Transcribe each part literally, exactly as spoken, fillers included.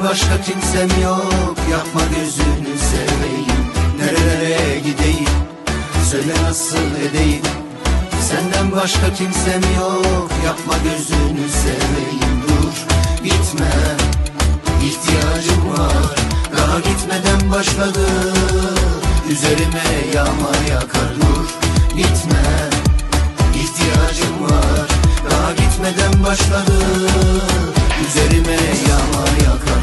başka kimsem yok. Yapma gözünü seveyim. Nerelere gideyim, söyle nasıl edeyim. Senden başka kimsem yok. Yapma gözünü seveyim. Dur gitme, ihtiyacım var. Daha gitmeden başladı, üzerime yağmur yakar. Dur gitme, ihtiyacım var. Daha gitmeden başladı, üzerime yağmur yakar.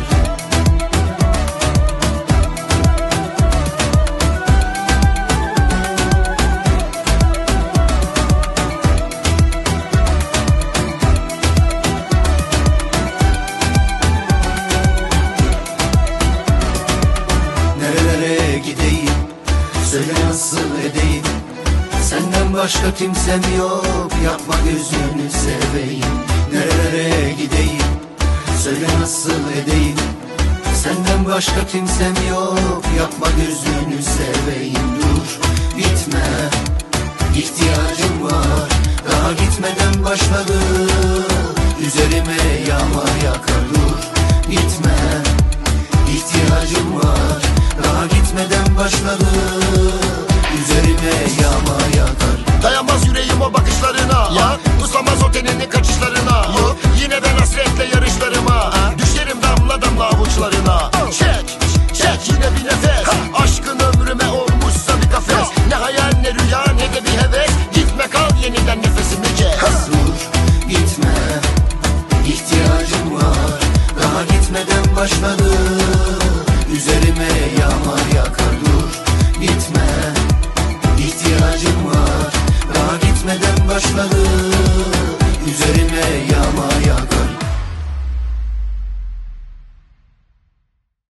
Nerelere gideyim, söyle nasıl edeyim. Senden başka kimsem yok. Yapma gözünü seveyim. Nerelere gideyim, söyle nasıl edeyim. Senden başka kimsem yok. Yapma gözünü seveyim. Dur gitme, ihtiyacım var. Daha gitmeden başladı, üzerime yağmur yakar. Dur gitme, ihtiyacım var. Daha gitmeden başladı, üzerime yağmur yakar. Dayanmaz yüreğim o bakışlarına ya. Uslamaz o teninin kaçışlarına ya. Yine ben hasretle yarışlarıma ha. Düşerim damla damla avuçlarına. Çek, çek yine bir nefes. Aşkın ömrüme olmuşsa bir kafes. Ne hayal ne rüya ne de bir heves. Gitme kal yeniden nefesimi kes. Dur gitme, ihtiyacım var. Daha gitmeden başladı,